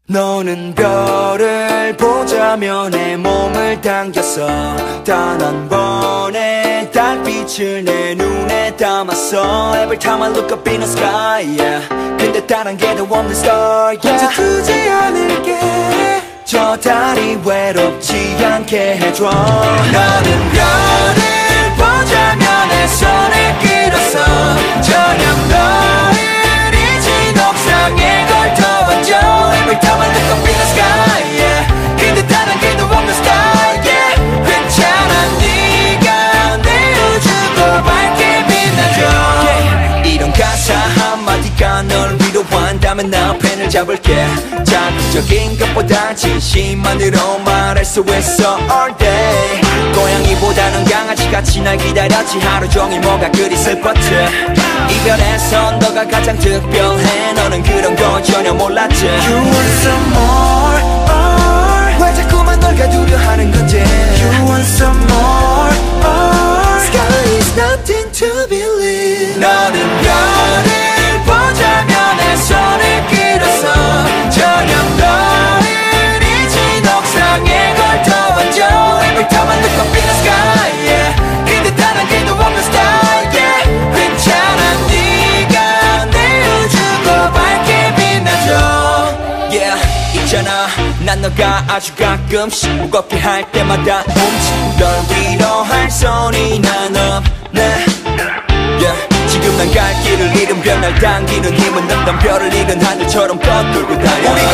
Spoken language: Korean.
너는 별을 보자며 내 몸을 당겼어. 단 한 번의 달빛을 내 눈에 담았어. Every time I look up in the sky, yeah. 근데 다른 게 더 없는 star, yeah. 이제 두지 않을게. 저 달이 외롭지 않게 해줘. 너는 별을 보자며 내 손을 끌었어. 저녁 너를 잊은 옥상에 걸터왔죠. Every time I look up in the sky, yeah. 근데 다른 게 더 없는 star, yeah. 괜찮아 네가 내 우주도 밝게 빛나줘, yeah. 이런 가사 한마디가 널 위로한다면 나 펜을 잡을게. 자극적인 것보다 진심만으로 말할 수 있어 all day. 고양이보다는 강아지같이 날 기다렸지. 하루 종일 뭐가 그리 슬펐지. 이별에서 너가 가장 특별해. 너는 그런 거 전혀 몰랐지. You want some more, or 왜 자꾸만 널 가두려 하는 건지. You want some more, or sky is nothing to believe. 너는 별을 보자며 내 손을 끌었어. 저녁 너를 잊은 옥상에 걸터왔죠. Every time I look up in the sky, yeah. 근데 다른 게 더 없는 star, yeah. 괜찮아 네가 내 우주도 밝게 빛나줘, yeah. 있잖아 난 너가 아주 가끔씩 무겁게 할 때마다 널 위로할 소리는 없네, yeah. 지금 난 갈 길을 잃은 별 날 당기는 힘은 없던 별을 잃은 하늘처럼 떠돌고 다녀. 우리